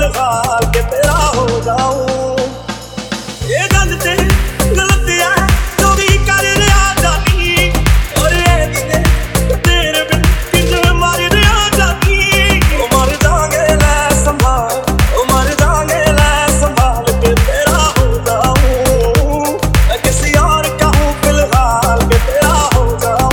फिलहाल के तेरा हो जाऊं। ये गल ते गलत है जो भी कर रहा जानी, और ये दिने तेरे बिन किन्ने मार रहा जानी। ओ मर जाएंगे ले संभाल, ओ मर जाएंगे ले संभाल के तेरा हो जाऊं। मैं किसी और का हूँ फिलहाल के तेरा हो जाऊं।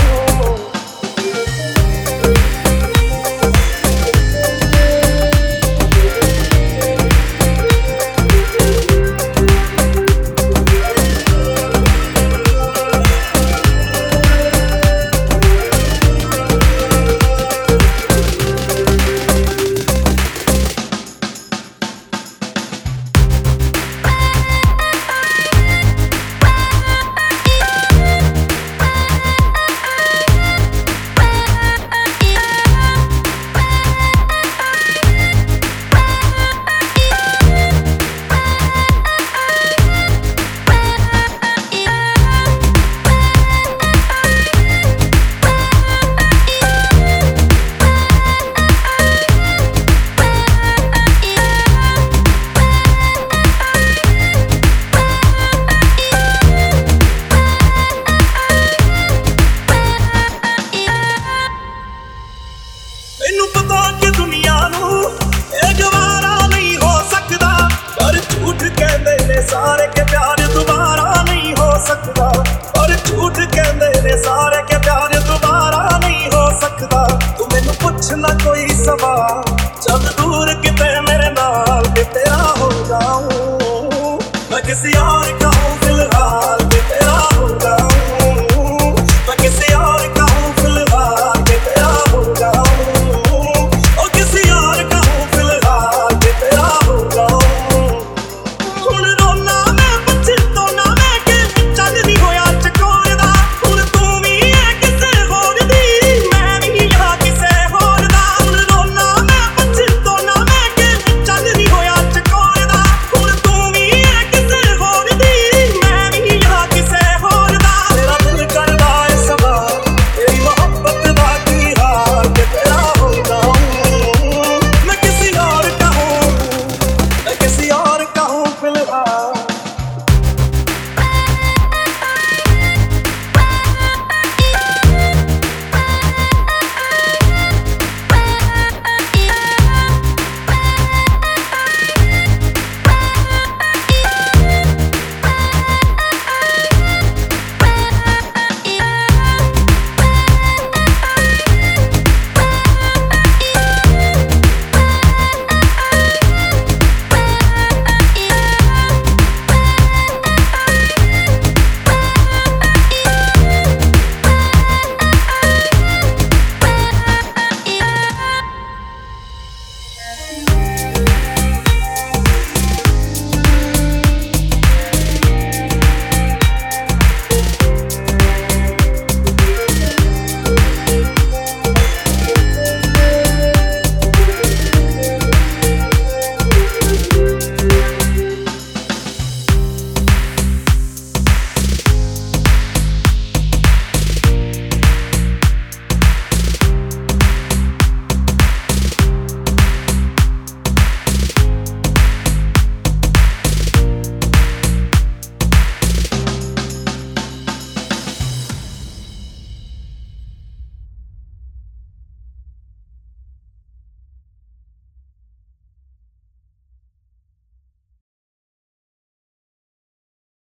मैनू पता कि दुनिया नू ये गवारा नहीं हो सकता, पर झूठ कहंदे ने सारे के प्यार दोबारा नहीं हो सकता। पर झूठ कहंदे ने सारे के प्यार दोबारा नहीं हो सकता। तू मैनू पुछ ना कोई सवाल, चल दूर किते मेरे नाल के तेरा हो जाऊं। मैं किसी और का